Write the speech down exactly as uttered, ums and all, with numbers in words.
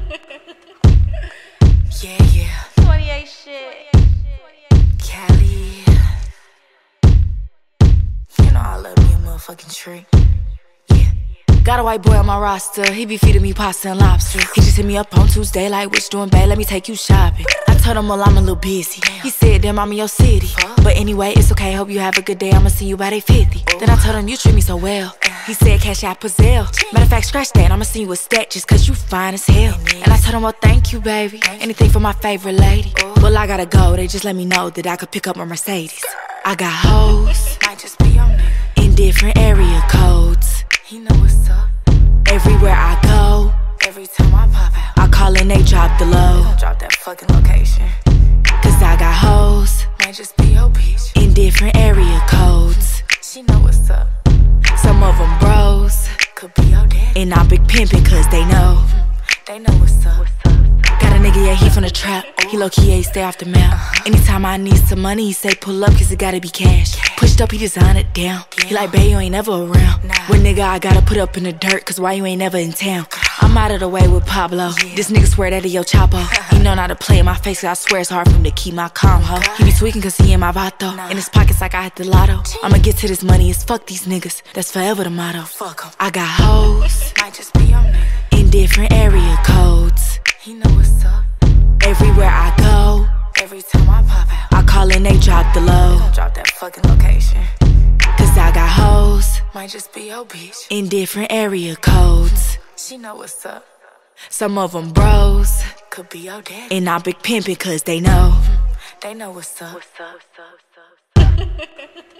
Yeah, yeah. twenty-eight shit. Cali. You know I love me a motherfucking treat. Yeah. Got a white boy on my roster, he be feeding me pasta and lobster. He just hit me up on Tuesday like, what you doing, babe? Let me take you shopping. I told him, well, I'm a little busy. He said, damn, I'm in your city. But anyway, it's okay, hope you have a good day. I'ma see you by day fifty. Then I told him, you treat me so well. He said, cash out Pazelle. Matter of fact, scratch that, I'ma see you a stack just cause you fine as hell. And I told him, well, thank you, baby. Anything for my favorite lady. Well, I gotta go, they just let me know that I could pick up my Mercedes. I got hoes, might just be on there, in different area codes. He know what's up. Everywhere I go, every time I pop out, I call and they drop the low. They don't drop that fucking location. Cause I got hoes, might just be your bitch, in different area codes. She know what's up. Some of them bros, could be your daddy. And I big pimpin' cause they know. They know what's up. Got a nigga, yeah, he from the trap. He low-key, yeah, he stay off the map. uh-huh. Anytime I need some money, he say pull up cause it gotta be cash. cash. Pushed up, he design it down. He like, babe, you ain't never around. Nah. When nigga, I gotta put up in the dirt cause why you ain't never in town? I'm out of the way with Pablo. Yeah. This nigga swear that he yo Chapo. He know not to play in my face cause I swear it's hard for him to keep my calm, ho. He be tweaking cause he in my vato. Nah. In his pockets like I hit the lotto. I'ma get to this money, it's fuck these niggas. That's forever the motto. Fuck 'em. I got hoes, might just be on there, in different area codes. He know what's up. Everywhere I go, every time I pop out, I call and they drop the low. They don't drop that fucking location. Cause I got hoes, might just be your bitch, in different area codes. She know what's up. Some of them bros, could be your daddy. And I big pimpin' cause they know. They know what's up. What's up, what's up, what's up, what's up.